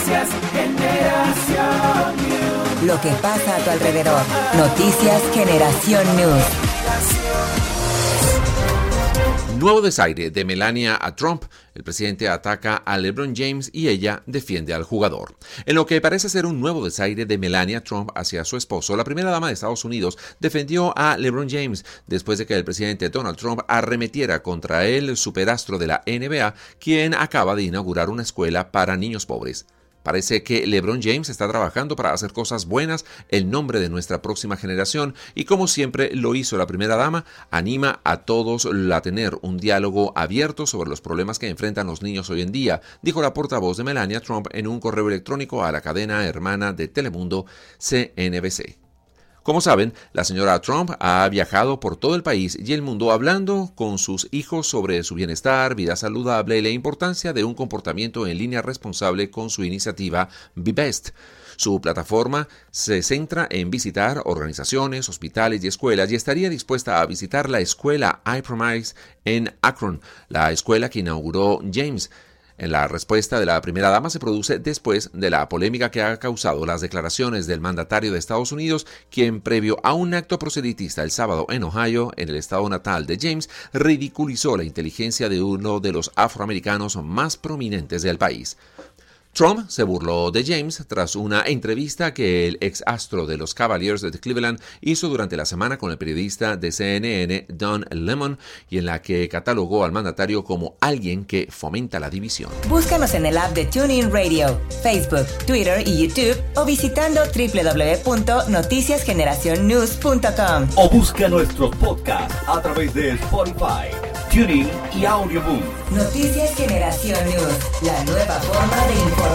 Noticias Generación News. Lo que pasa a tu alrededor. Noticias Generación News. Nuevo desaire de Melania a Trump. El presidente ataca a LeBron James y ella defiende al jugador. En lo que parece ser un nuevo desaire de Melania Trump hacia su esposo, la primera dama de Estados Unidos defendió a LeBron James después de que el presidente Donald Trump arremetiera contra el superastro de la NBA, quien acaba de inaugurar una escuela para niños pobres. Parece que LeBron James está trabajando para hacer cosas buenas en nombre de nuestra próxima generación y, como siempre lo hizo la primera dama, anima a todos a tener un diálogo abierto sobre los problemas que enfrentan los niños hoy en día, dijo la portavoz de Melania Trump en un correo electrónico a la cadena hermana de Telemundo, CNBC. Como saben, la señora Trump ha viajado por todo el país y el mundo hablando con sus hijos sobre su bienestar, vida saludable y la importancia de un comportamiento en línea responsable con su iniciativa Be Best. Su plataforma se centra en visitar organizaciones, hospitales y escuelas y estaría dispuesta a visitar la escuela iPromise en Akron, la escuela que inauguró James. La respuesta de la primera dama se produce después de la polémica que ha causado las declaraciones del mandatario de Estados Unidos, quien previo a un acto proselitista el sábado en Ohio, en el estado natal de James, ridiculizó la inteligencia de uno de los afroamericanos más prominentes del país. Trump se burló de James tras una entrevista que el ex astro de los Cavaliers de Cleveland hizo durante la semana con el periodista de CNN Don Lemon y en la que catalogó al mandatario como alguien que fomenta la división. Búscanos en el app de TuneIn Radio, Facebook, Twitter y YouTube o visitando www.noticiasgeneracionnews.com. O busca nuestros podcasts a través de Spotify, TuneIn y Audioboom. Noticias Generación News, la nueva forma de informar.